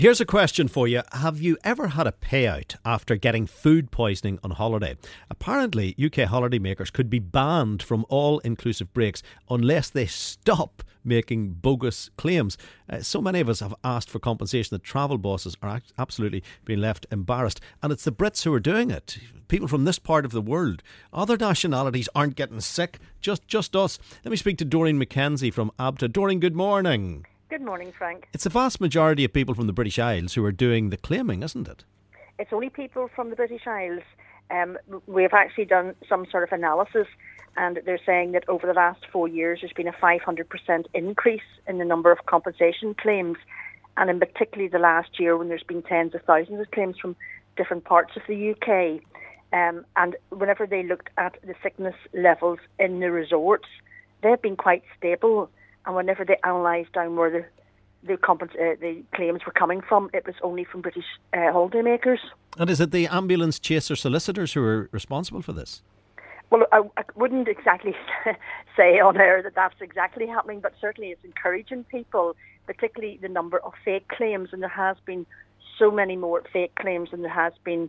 Here's a question for you. Have you ever had a payout after getting food poisoning on holiday? Apparently, UK holidaymakers could be banned from all-inclusive breaks unless they stop making bogus claims. So many of us have asked for compensation that travel bosses are absolutely being left embarrassed. And it's the Brits who are doing it. People from this part of the world. Other nationalities aren't getting sick, just us. Let me speak to Doreen McKenzie from ABTA. Doreen, good morning. Good morning, Frank. It's the vast majority of people from the British Isles who are doing the claiming, isn't it? It's only people from the British Isles. We've actually done some sort of analysis, and they're saying that over the last 4 years there's been a 500% increase in the number of compensation claims, and in particularly the last year when there's been tens of thousands of claims from different parts of the UK. And whenever they looked at the sickness levels in the resorts, they've been quite stable. And whenever they analysed down where the claims were coming from, it was only from British holidaymakers. And is it the ambulance chaser solicitors who are responsible for this? Well, I wouldn't exactly say on air that that's exactly happening, but certainly it's encouraging people, particularly the number of fake claims. And there has been so many more fake claims than there has been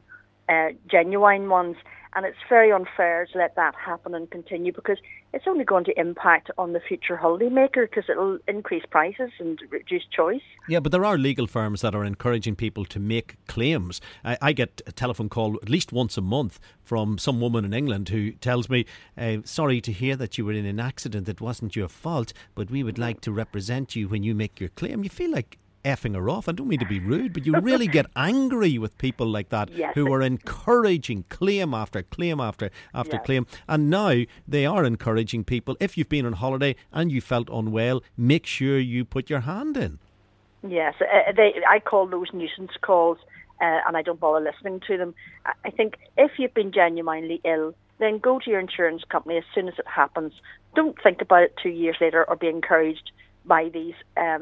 genuine ones. And it's very unfair to let that happen and continue, because it's only going to impact on the future holidaymaker, because it'll increase prices and reduce choice. Yeah, but there are legal firms that are encouraging people to make claims. I get a telephone call at least once a month from some woman in England who tells me, sorry to hear that you were in an accident, it wasn't your fault, but we would like to represent you when you make your claim. You feel like effing her off. I don't mean to be rude, but you really get angry with people like that, yes, who are encouraging claim after claim after claim. And now they are encouraging people, if you've been on holiday and you felt unwell, make sure you put your hand in. Yes, I call those nuisance calls, and I don't bother listening to them. I think if you've been genuinely ill, then go to your insurance company as soon as it happens. Don't think about it 2 years later or be encouraged by these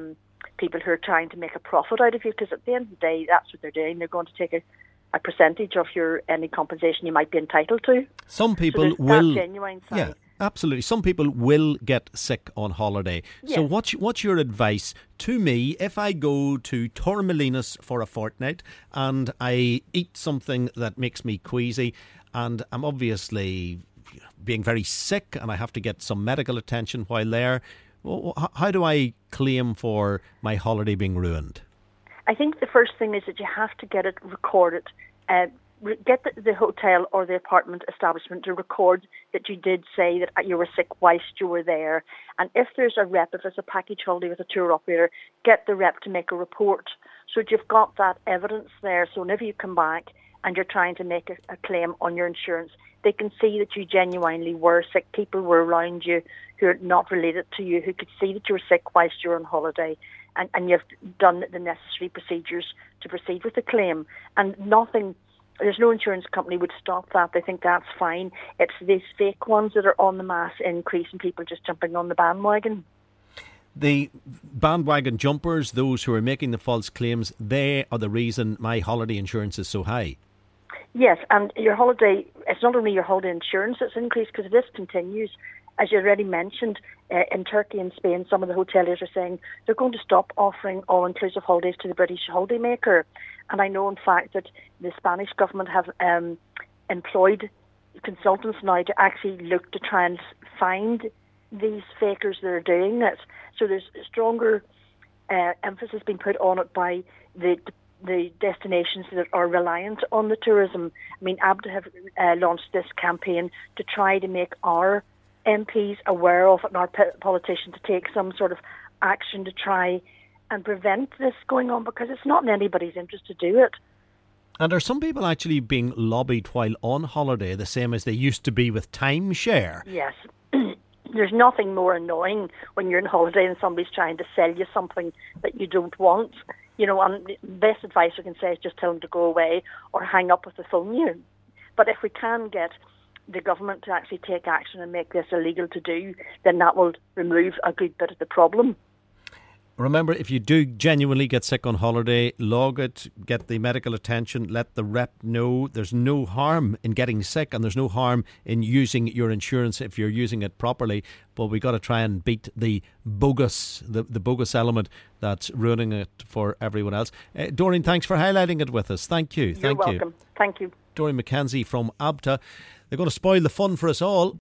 people who are trying to make a profit out of you, because at the end of the day, that's what they're doing. They're going to take a percentage of any compensation you might be entitled to. Some people will. That genuine side. Yeah, absolutely. Some people will get sick on holiday. Yes. So what's your advice to me if I go to Torremolinos for a fortnight and I eat something that makes me queasy and I'm obviously being very sick and I have to get some medical attention while there? Well, how do I claim for my holiday being ruined? I think the first thing is that you have to get it recorded. Get the hotel or the apartment establishment to record that you did say that you were sick whilst you were there. And if there's a rep, if it's a package holiday with a tour operator, get the rep to make a report so that you've got that evidence there. So whenever you come back and you're trying to make a claim on your insurance, they can see that you genuinely were sick. People were around you who are not related to you, who could see that you were sick whilst you were on holiday, and you've done the necessary procedures to proceed with the claim. And there's no insurance company would stop that. They think that's fine. It's these fake ones that are on the mass increase and people just jumping on the bandwagon. The bandwagon jumpers, those who are making the false claims, they are the reason my holiday insurance is so high. Yes, and your holiday, it's not only your holiday insurance that's increased, because this continues. As you already mentioned, in Turkey and Spain, some of the hoteliers are saying they're going to stop offering all-inclusive holidays to the British holidaymaker. And I know, in fact, that the Spanish government have employed consultants now to actually look to try and find these fakers that are doing it. So there's stronger emphasis being put on it by the destinations that are reliant on the tourism. I mean, ABTA have launched this campaign to try to make our MPs aware of it and our politicians to take some sort of action to try and prevent this going on, because it's not in anybody's interest to do it. And are some people actually being lobbied while on holiday, the same as they used to be with timeshare? Yes. There's nothing more annoying when you're on holiday and somebody's trying to sell you something that you don't want. You know, and the best advice I can say is just tell them to go away or hang up with the phone. But if we can get the government to actually take action and make this illegal to do, then that will remove a good bit of the problem. Remember, if you do genuinely get sick on holiday, log it, get the medical attention, let the rep know. There's no harm in getting sick, and there's no harm in using your insurance if you're using it properly. But we got to try and beat the bogus, the bogus element that's ruining it for everyone else. Doreen, thanks for highlighting it with us. Thank you. You're welcome. Thank you. Doreen McKenzie from ABTA. They're going to spoil the fun for us all.